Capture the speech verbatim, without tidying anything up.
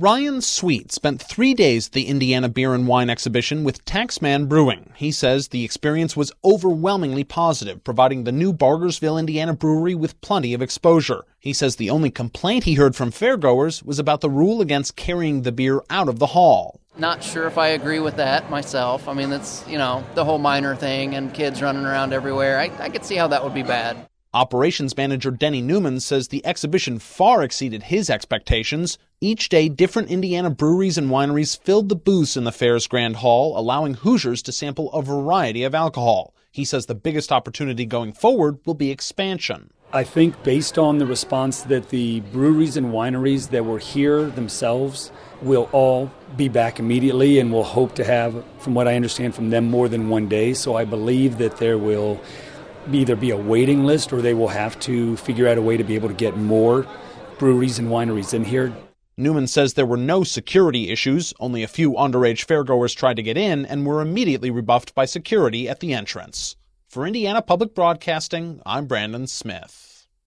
Ryan Sweet spent three days at the Indiana Beer and Wine Exhibition with Taxman Brewing. He says the experience was overwhelmingly positive, providing the new Bargersville, Indiana brewery with plenty of exposure. He says the only complaint he heard from fairgoers was about the rule against carrying the beer out of the hall. Not sure if I agree with that myself. I mean, that's, you know, the whole minor thing and kids running around everywhere. I, I could see how that would be bad. Operations manager Denny Newman says the exhibition far exceeded his expectations. Each day, different Indiana breweries and wineries filled the booths in the fair's Grand Hall, allowing Hoosiers to sample a variety of alcohol. He says the biggest opportunity going forward will be expansion. I think based on the response that the breweries and wineries that were here themselves will all be back immediately, and we'll hope to have, from what I understand from them, more than one day. So I believe that there will either be a waiting list or they will have to figure out a way to be able to get more breweries and wineries in here. Newman says there were no security issues. Only a few underage fairgoers tried to get in and were immediately rebuffed by security at the entrance. For Indiana Public Broadcasting, I'm Brandon Smith.